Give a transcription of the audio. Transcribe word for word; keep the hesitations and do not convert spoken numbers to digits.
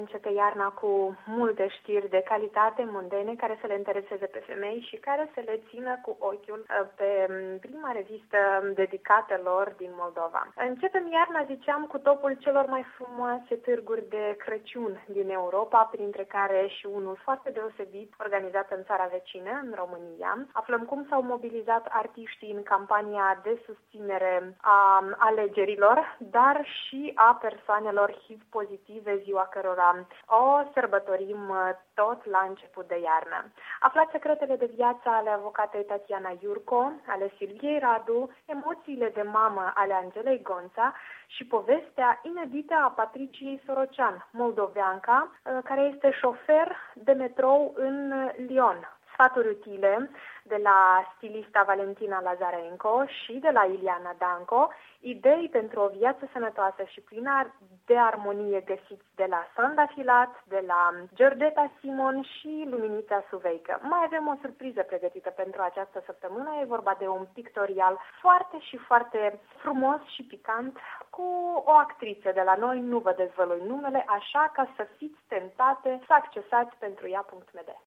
Începe iarna cu multe știri de calitate mondene care să le intereseze pe femei și care să le țină cu ochiul pe prima revistă dedicată lor din Moldova. Începem iarna, ziceam, cu topul celor mai frumoase târguri de Crăciun din Europa, printre care și unul foarte deosebit organizat în țara vecină, în România. Aflăm cum s-au mobilizat artiștii în campania de susținere a alegerilor, dar și a persoanelor H I V pozitive, ziua cărora o sărbătorim tot la început de iarnă. Aflați secretele de viață ale avocatei Tatiana Iurco, ale Silviei Radu, emoțiile de mamă ale Angelei Gonța și povestea inedită a Patriciei Sorocean, moldoveanca, care este șofer de metrou în Lyon. Sfaturi utile de la stilista Valentina Lazarenko și de la Iliana Danco, idei pentru o viață sănătoasă și plină de armonie găsiți de la Sanda Filat, de la Giordeta Simon și Luminița Suveică. Mai avem o surpriză pregătită pentru această săptămână, e vorba de un pictorial foarte și foarte frumos și picant cu o actriță de la noi, nu vă dezvălui numele, așa ca să fiți tentate să accesați pentru ea punct m d.